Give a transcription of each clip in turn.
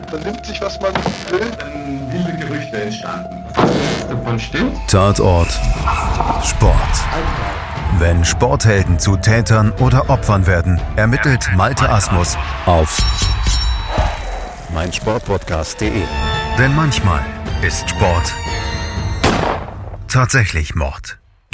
Man nimmt sich, was man will. Dann wilde Gerüchte entstanden. Davon stimmt. Tatort Sport. Wenn Sporthelden zu Tätern oder Opfern werden, ermittelt Malte Asmus auf meinsportpodcast.de. Denn manchmal ist Sport tatsächlich Mord.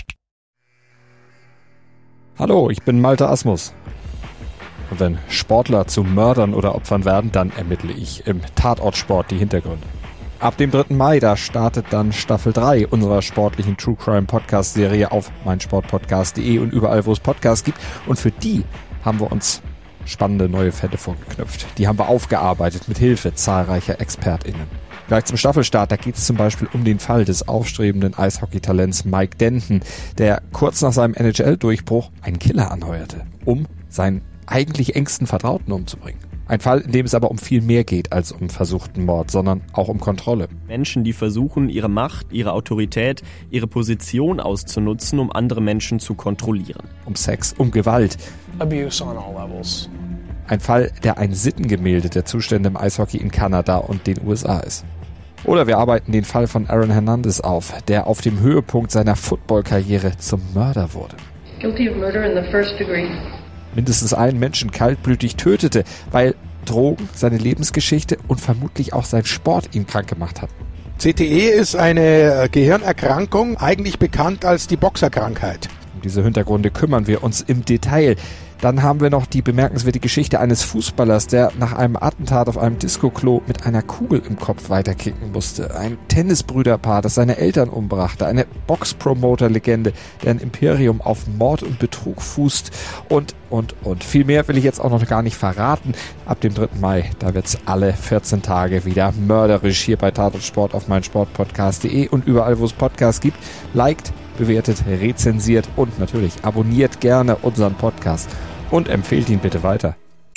Hallo, ich bin Malte Asmus. Und wenn Sportler zu Mördern oder Opfern werden, dann ermittle ich im Tatortsport die Hintergründe. Ab dem 3. Mai, da startet dann Staffel 3 unserer sportlichen True Crime Podcast Serie auf meinsportpodcast.de und überall, wo es Podcasts gibt. Und für die haben wir uns spannende neue Fälle vorgeknüpft. Die haben wir aufgearbeitet mit Hilfe zahlreicher ExpertInnen. Gleich zum Staffelstart, da geht es zum Beispiel um den Fall des aufstrebenden Eishockeytalents Mike Denton, der kurz nach seinem NHL-Durchbruch einen Killer anheuerte, um seinen eigentlich engsten Vertrauten umzubringen. Ein Fall, in dem es aber um viel mehr geht als um versuchten Mord, sondern auch um Kontrolle. Menschen, die versuchen, ihre Macht, ihre Autorität, ihre Position auszunutzen, um andere Menschen zu kontrollieren. Um Sex, um Gewalt. Abuse on all levels. Ein Fall, der ein Sittengemälde der Zustände im Eishockey in Kanada und den USA ist. Oder wir arbeiten den Fall von Aaron Hernandez auf, der auf dem Höhepunkt seiner Football-Karriere zum Mörder wurde. Guilty of murder in the first degree. Mindestens einen Menschen kaltblütig tötete, weil Drogen, seine Lebensgeschichte und vermutlich auch sein Sport ihn krank gemacht hat. CTE ist eine Gehirnerkrankung, eigentlich bekannt als die Boxerkrankheit. Um diese Hintergründe kümmern wir uns im Detail. Dann haben wir noch die bemerkenswerte Geschichte eines Fußballers, der nach einem Attentat auf einem Disco-Klo mit einer Kugel im Kopf weiterkicken musste. Ein Tennisbrüderpaar, das seine Eltern umbrachte. Eine Box-Promoter-Legende, deren Imperium auf Mord und Betrug fußt. Und. Viel mehr will ich jetzt auch noch gar nicht verraten. Ab dem 3. Mai, da wird's alle 14 Tage wieder mörderisch hier bei Tatortsport auf meinsportpodcast.de und überall, wo es Podcasts gibt. Liked, bewertet, rezensiert und natürlich abonniert gerne unseren Podcast und empfehlt ihn bitte weiter.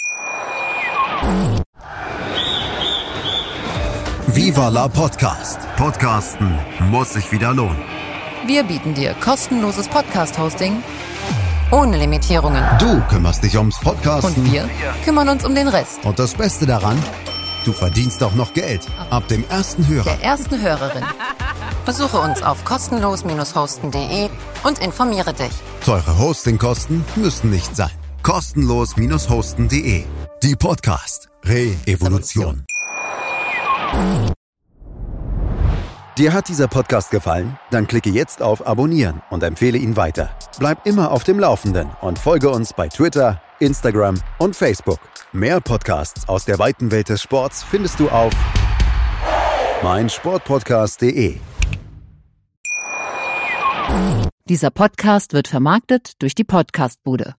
Viva la Podcast. Podcasten muss sich wieder lohnen. Wir bieten dir kostenloses Podcast-Hosting ohne Limitierungen. Du kümmerst dich ums Podcasten. Und wir kümmern uns um den Rest. Und das Beste daran, du verdienst auch noch Geld. Ab dem ersten Hörer. Der ersten Hörerin. Besuche uns auf kostenlos-hosten.de und informiere dich. Teure Hostingkosten müssen nicht sein. Kostenlos-hosten.de. Die Podcast Re-Evolution. Dir hat dieser Podcast gefallen? Dann klicke jetzt auf Abonnieren und empfehle ihn weiter. Bleib immer auf dem Laufenden und folge uns bei Twitter, Instagram und Facebook. Mehr Podcasts aus der weiten Welt des Sports findest du auf meinsportpodcast.de. Dieser Podcast wird vermarktet durch die Podcastbude.